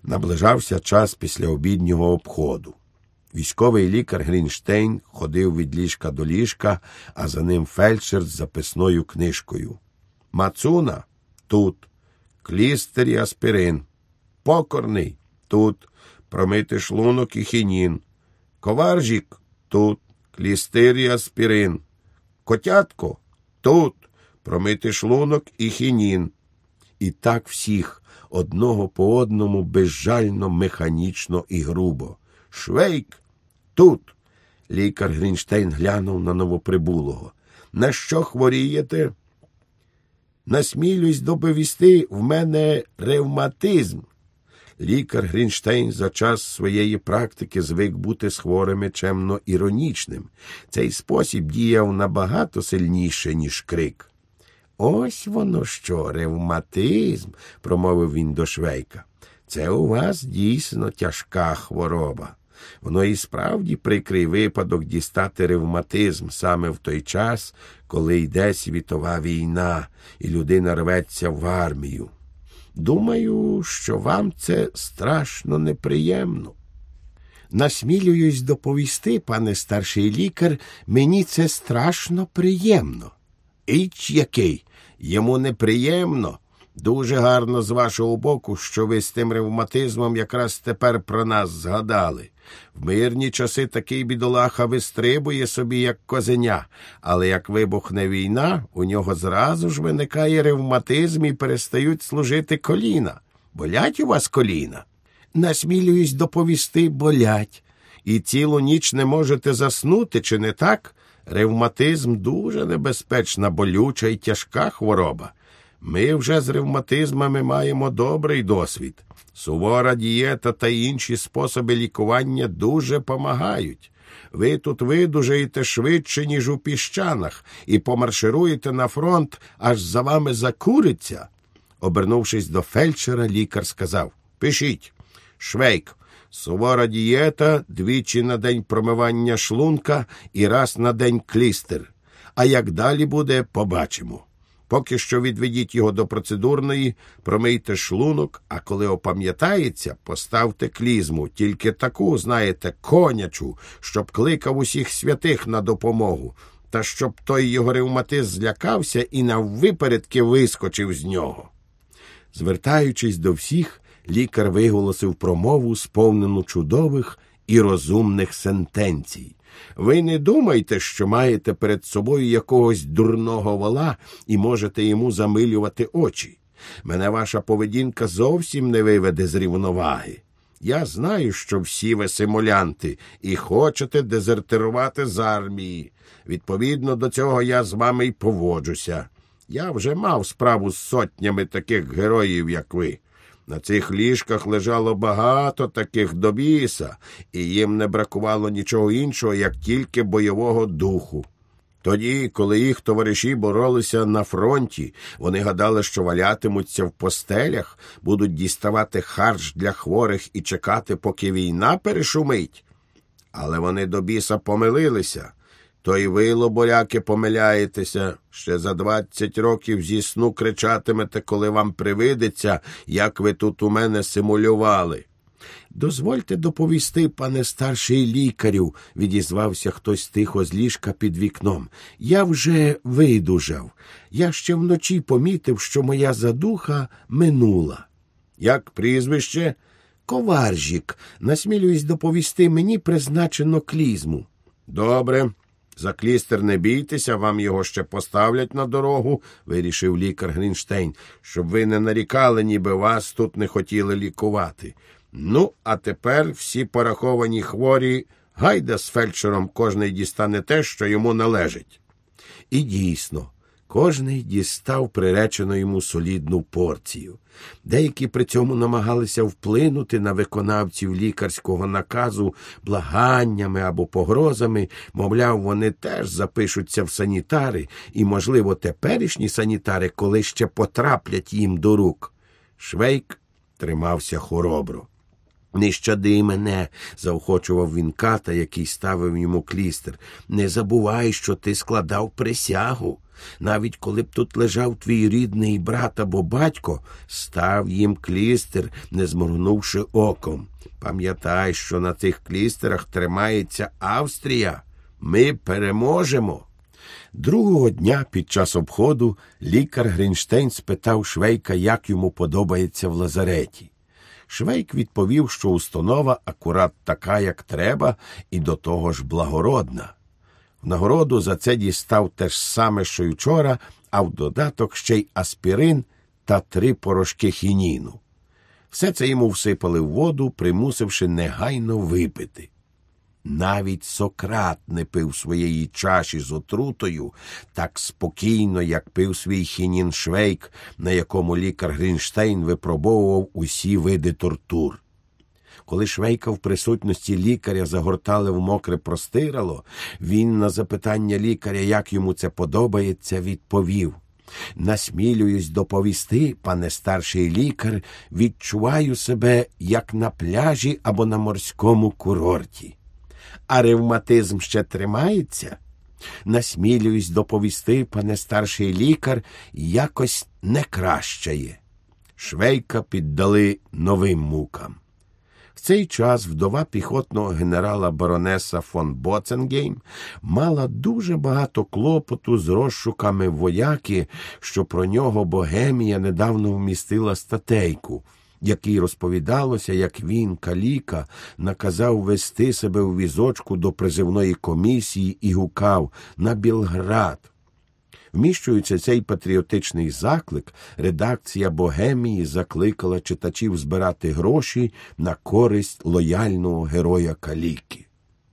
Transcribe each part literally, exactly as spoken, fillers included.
Наближався час післяобіднього обходу. Військовий лікар Грінштейн ходив від ліжка до ліжка, а за ним фельдшер з записною книжкою. Мацуна – тут. Клістер і аспірин. Покорний – тут. Промити шлунок і хінін. Коваржік – тут. Клістир і аспірин. Котятко – тут. Промити шлунок і хінін. І так всіх, одного по одному, безжально, механічно і грубо. Швейк – тут. Лікар Грінштейн глянув на новоприбулого. На що хворієте? Насмілюсь доповісти, в мене ревматизм. Лікар Грінштейн за час своєї практики звик бути з хворими чемно іронічним. Цей спосіб діяв набагато сильніше, ніж крик. «Ось воно що, ревматизм», – промовив він до Швейка. «Це у вас дійсно тяжка хвороба. Воно і справді прикрий випадок дістати ревматизм саме в той час, коли йде світова війна і людина рветься в армію. Думаю, що вам це страшно неприємно». «Насмілююсь доповісти, пане старший лікар, мені це страшно приємно». «Іч який! Йому неприємно. Дуже гарно з вашого боку, що ви з тим ревматизмом якраз тепер про нас згадали. В мирні часи такий бідолаха вистрибує собі, як козеня, але як вибухне війна, у нього зразу ж виникає ревматизм і перестають служити коліна. Болять у вас коліна?» «Насмілююсь доповісти, болять. І цілу ніч не можете заснути, чи не так? Ревматизм дуже небезпечна, болюча і тяжка хвороба. Ми вже з ревматизмами маємо добрий досвід. Сувора дієта та інші способи лікування дуже помагають. Ви тут видужаєте швидше, ніж у піщанах, і помаршируєте на фронт, аж за вами закуриться». Обернувшись до фельдшера, лікар сказав: «Пишіть. Швейк. Сувора дієта, двічі на день промивання шлунка і раз на день клістер. А як далі буде, побачимо. Поки що відведіть його до процедурної, промийте шлунок, а коли опам'ятається, поставте клізму, тільки таку, знаєте, конячу, щоб кликав усіх святих на допомогу, та щоб той його ревматизм злякався і наввипередки вискочив з нього». Звертаючись до всіх, лікар виголосив промову, сповнену чудових і розумних сентенцій. «Ви не думайте, що маєте перед собою якогось дурного вола і можете йому замилювати очі. Мене ваша поведінка зовсім не виведе з рівноваги. Я знаю, що всі ви симулянти і хочете дезертирувати з армії. Відповідно до цього я з вами й поводжуся. Я вже мав справу з сотнями таких героїв, як ви. На цих ліжках лежало багато таких до біса, і їм не бракувало нічого іншого, як тільки бойового духу. Тоді, коли їх товариші боролися на фронті, вони гадали, що валятимуться в постелях, будуть діставати харч для хворих і чекати, поки війна перешумить. Але вони до біса помилилися. То й ви, лоборяки, помиляєтеся. Ще за двадцять років зі сну кричатимете, коли вам привидеться, як ви тут у мене симулювали». «Дозвольте доповісти, пане старший лікарю», – відізвався хтось тихо з ліжка під вікном. «Я вже видужав. Я ще вночі помітив, що моя задуха минула». «Як прізвище?» «Коваржік. Насмілююсь доповісти, мені призначено клізму». «Добре. За клістер не бійтеся, вам його ще поставлять на дорогу», – вирішив лікар Грінштейн, «щоб ви не нарікали, ніби вас тут не хотіли лікувати. Ну, а тепер всі пораховані хворі, гайда з фельдшером, кожний дістане те, що йому належить». І дійсно, кожний дістав приречену йому солідну порцію. Деякі при цьому намагалися вплинути на виконавців лікарського наказу благаннями або погрозами, мовляв, вони теж запишуться в санітари, і, можливо, теперішні санітари коли ще потраплять їм до рук. Швейк тримався хоробро. «Не щади мене», – заохочував він ката, який ставив йому клістер. «Не забувай, що ти складав присягу. Навіть коли б тут лежав твій рідний брат або батько, став їм клістер, не зморгнувши оком. Пам'ятай, що на цих клістерах тримається Австрія. Ми переможемо. Другого дня під час обходу лікар Грінштейн спитав Швейка, як йому подобається в лазареті. Швейк відповів, що установа акурат така, як треба, і до того ж благородна. В нагороду за це дістав те ж саме, що й вчора, а в додаток ще й аспірин та три порошки хініну. Все це йому всипали в воду, примусивши негайно випити. Навіть Сократ не пив своєї чаші з отрутою так спокійно, як пив свій хінін Швейк, на якому лікар Грінштейн випробовував усі види тортур. Коли Швейка в присутності лікаря загортали в мокре простирало, він на запитання лікаря, як йому це подобається, відповів: «Насмілююсь доповісти, пане старший лікар, відчуваю себе, як на пляжі або на морському курорті». «А ревматизм ще тримається?» «Насмілююсь доповісти, пане старший лікар, якось не кращає». Швейка піддали новим мукам. В цей час вдова піхотного генерала баронеса фон Боценгейм мала дуже багато клопоту з розшуками вояки, що про нього Богемія недавно вмістила статейку, якій розповідалося, як він, каліка, наказав вести себе у візочку до призивної комісії і гукав «На Білград!». Вміщуючи цей патріотичний заклик, редакція Богемії закликала читачів збирати гроші на користь лояльного героя каліки.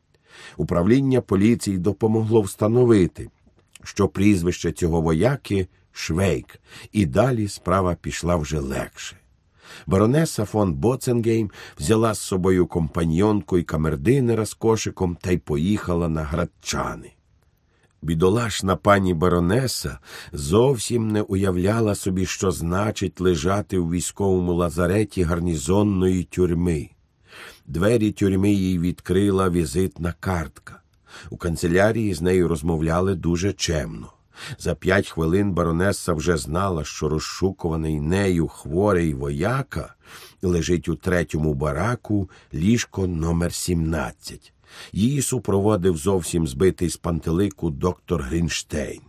Управління поліції допомогло встановити, що прізвище цього вояки – Швейк, і далі справа пішла вже легше. Баронеса фон Боценгейм взяла з собою компаньйонку і камердинера з кошиком та й поїхала на Градчани. Бідолашна пані баронеса зовсім не уявляла собі, що значить лежати у військовому лазареті гарнізонної тюрми. Двері тюрми їй відкрила візитна картка. У канцелярії з нею розмовляли дуже чемно. За п'ять хвилин баронеса вже знала, що розшукуваний нею хворий вояка лежить у третьому бараку, ліжко номер сімнадцять. Її супроводив зовсім збитий з пантелику доктор Грінштейн.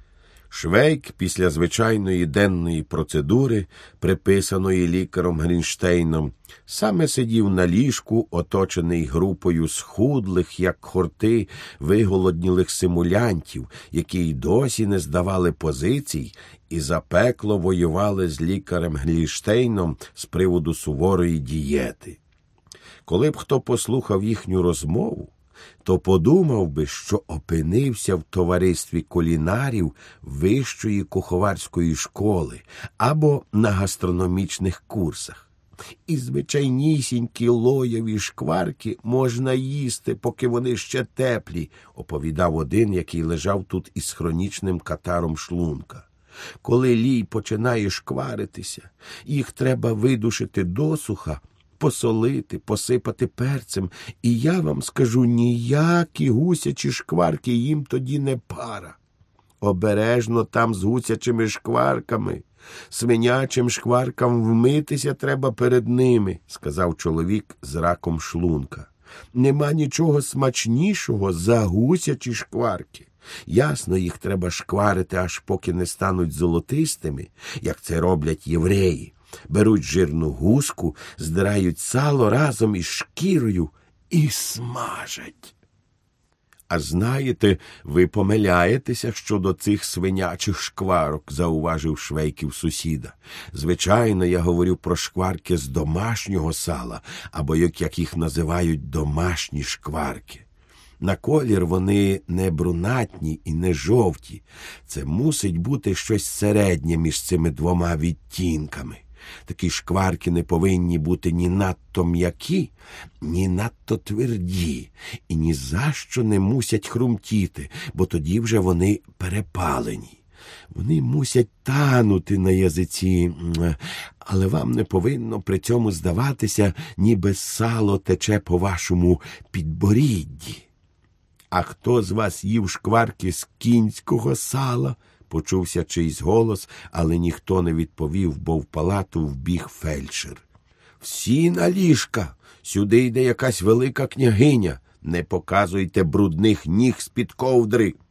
Швейк після звичайної денної процедури, приписаної лікаром Грінштейном, саме сидів на ліжку, оточений групою схудлих, як хорти, виголоднілих симулянтів, які й досі не здавали позицій і запекло воювали з лікарем Грінштейном з приводу суворої дієти. Коли б хто послухав їхню розмову, то подумав би, що опинився в товаристві кулінарів вищої куховарської школи або на гастрономічних курсах. І звичайнісінькі лоєві шкварки можна їсти, поки вони ще теплі, оповідав один, який лежав тут із хронічним катаром шлунка. Коли лій починає шкваритися, їх треба видушити досуха, посолити, посипати перцем, і я вам скажу, ніякі гусячі шкварки їм тоді не пара. Обережно там з гусячими шкварками. Свинячим шкваркам вмитися треба перед ними, сказав чоловік з раком шлунка. Нема нічого смачнішого за гусячі шкварки. Ясно, їх треба шкварити, аж поки не стануть золотистими, як це роблять євреї. Беруть жирну гуску, здирають сало разом із шкірою і смажать. А знаєте, ви помиляєтеся щодо цих свинячих шкварок, зауважив Швейків сусіда. Звичайно, я говорю про шкварки з домашнього сала, або, як їх називають, домашні шкварки. На колір вони не брунатні і не жовті. Це мусить бути щось середнє між цими двома відтінками. Такі шкварки не повинні бути ні надто м'які, ні надто тверді, і ні за що не мусять хрумтіти, бо тоді вже вони перепалені. Вони мусять танути на язиці, але вам не повинно при цьому здаватися, ніби сало тече по вашому підборідді. А хто з вас їв шкварки з кінського сала? Почувся чийсь голос, але ніхто не відповів, бо в палату вбіг фельдшер. «Всі на ліжка! Сюди йде якась велика княгиня! Не показуйте брудних ніг з-під ковдри!»